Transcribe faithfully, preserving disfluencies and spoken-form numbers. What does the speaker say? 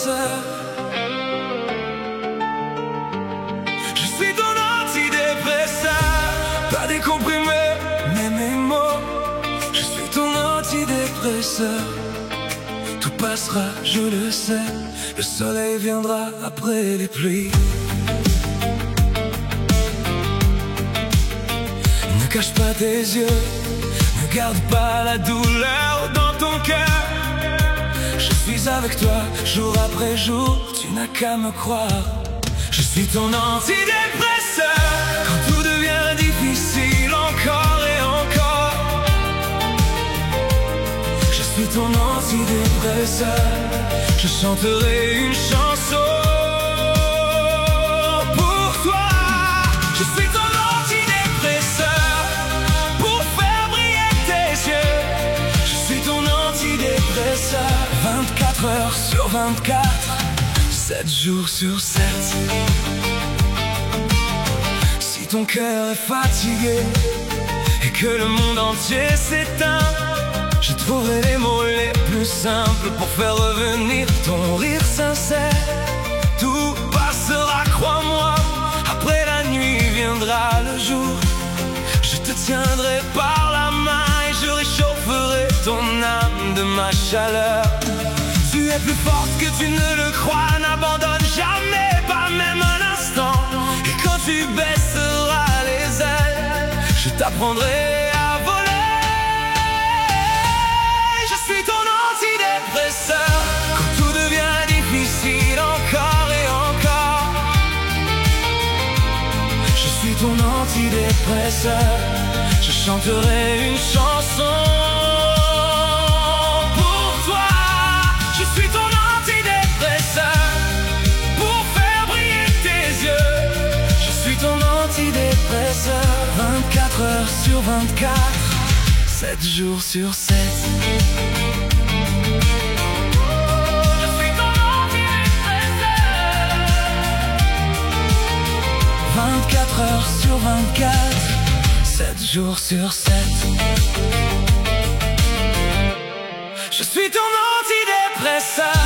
antidépresseur. Je suis ton antidépresseur. Pas des comprimés, mais mes mots. Je suis ton antidépresseur. Tout passera, je le sais. Le soleil viendra après les pluies. Ne cache pas tes yeux, ne garde pas la douleur dans ton cœur. Je suis avec toi, jour après jour, tu n'as qu'à me croire. Je suis ton antidépresseur. Quand tout devient difficile encore et encore, je suis ton antidépresseur. Je chanterai une chanson pour toi. Je suis ton antidépresseur pour faire briller tes yeux. Je suis ton antidépresseur. Vingt-quatre heures sur vingt-quatre, sept jours sur sept. Si ton cœur est fatigué et que le monde entier s'éteint, je trouverai les mots les plus simples pour faire revenir ton rire sincère. Tout passera, crois-moi, après la nuit viendra le jour. Je te tiendrai par la main et je réchaufferai ton âme de ma chaleur. Tu es plus forte que tu ne le crois, n'abandonne jamais, pas même un instant. Et quand tu baisseras les ailes, je t'apprendrai à voler. Je suis ton antidépresseur. Quand tout devient difficile encore et encore, je suis ton antidépresseur. Je chanterai une chanson pour toi. Je suis ton antidépresseur pour faire briller tes yeux. Je suis ton antidépresseur. Vingt-quatre heures sur vingt-quatre, sept jours sur sept. Je suis ton antidépresseur. Vingt-quatre heures sur vingt-quatre, sept jours sur sept. Je suis ton antidépresseur.